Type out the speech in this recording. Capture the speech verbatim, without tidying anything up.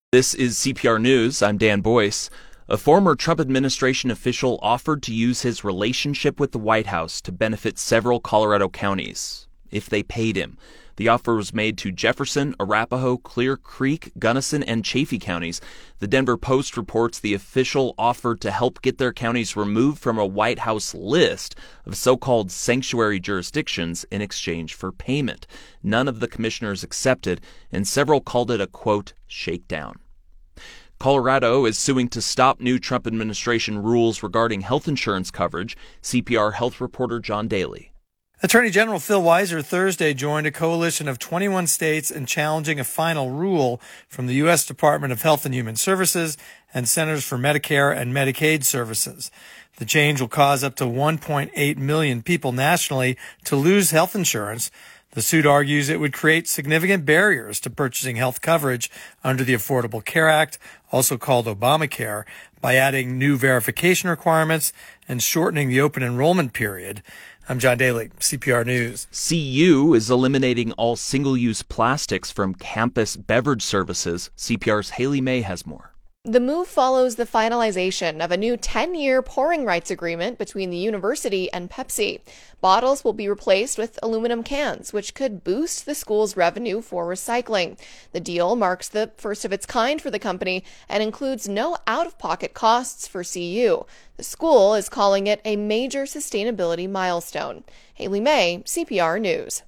This is C P R News. I'm Dan Boyce. A former Trump administration official offered to use his relationship with the White House to benefit several Colorado counties if they paid him. The offer was made to Jefferson, Arapahoe, Clear Creek, Gunnison, and Chaffee counties. The Denver Post reports the official offered to help get their counties removed from a White House list of so-called sanctuary jurisdictions in exchange for payment. None of the commissioners accepted, and several called it a, quote, shakedown. Colorado is suing to stop new Trump administration rules regarding health insurance coverage. C P R health reporter John Daly. Attorney General Phil Weiser Thursday joined a coalition of twenty-one states in challenging a final rule from the U S Department of Health and Human Services and Centers for Medicare and Medicaid Services. The change will cause up to one point eight million people nationally to lose health insurance. The suit argues it would create significant barriers to purchasing health coverage under the Affordable Care Act, also called Obamacare, by adding new verification requirements and shortening the open enrollment period. I'm John Daly, C P R News. C U is eliminating all single-use plastics from campus beverage services. C P R's Haley May has more. The move follows the finalization of a new ten-year pouring rights agreement between the university and Pepsi. Bottles will be replaced with aluminum cans, which could boost the school's revenue for recycling. The deal marks the first of its kind for the company and includes no out-of-pocket costs for C U. The school is calling it a major sustainability milestone. Haley May, C P R News.